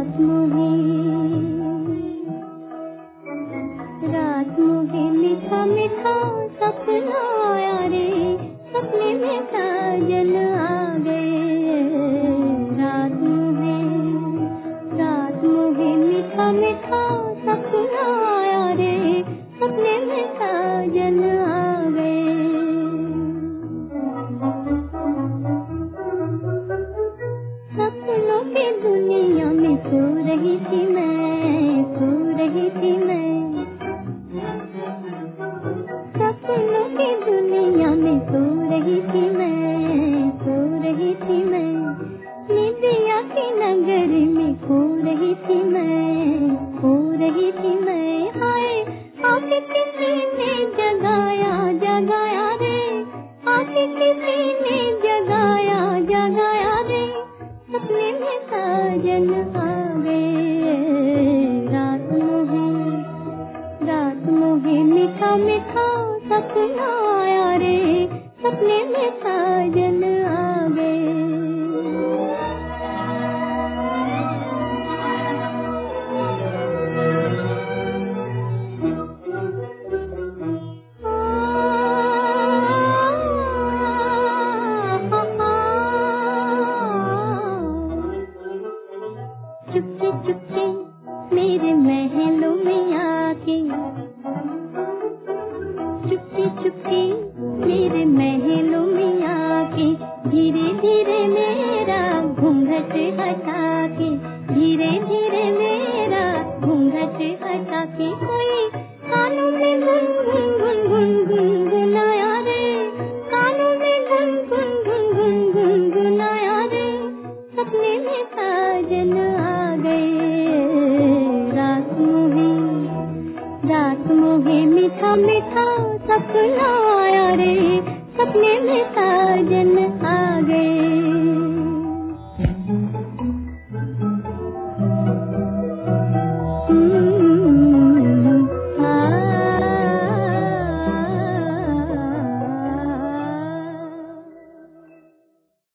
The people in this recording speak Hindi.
रात मुझे मीठा मीठा सपना आया रे, सपने में साजन आ गए। रात मुझे मीठा मीठा सपना आया रे, सपने में साजन आ गए। सपनों की दुनिया में सो रही थी मैं, सो रही थी मैं। सपनों की दुनिया में सो रही थी मैं, सो रही थी मैं। निदिया की नगरी में खो रही थी मैं, खो रही थी मैं। हाय आके किसी ने जगाया जगाया रे, आके किसी ने जगाया जगाया रे, सपने में साजन आ गए। रात मुझे मीठा मीठा सपना आया रे, सपने में साजन आ गए। चुपके चुपके मेरे महलों में आके, चुपके चुपके मेरे महलों में आके, धीरे धीरे मेरा घूंघट हटा के, धीरे धीरे मेरा घूंघट हटा के। कोई कानों में गुन गुन गुन गुन गुनगुनाया रे, कानों में गुन गुन गुन गुन गुनगुनाया रे, सपने में साजन आ गए। रात मुझे मीठा मीठा सपना आया रे, सपने में साजन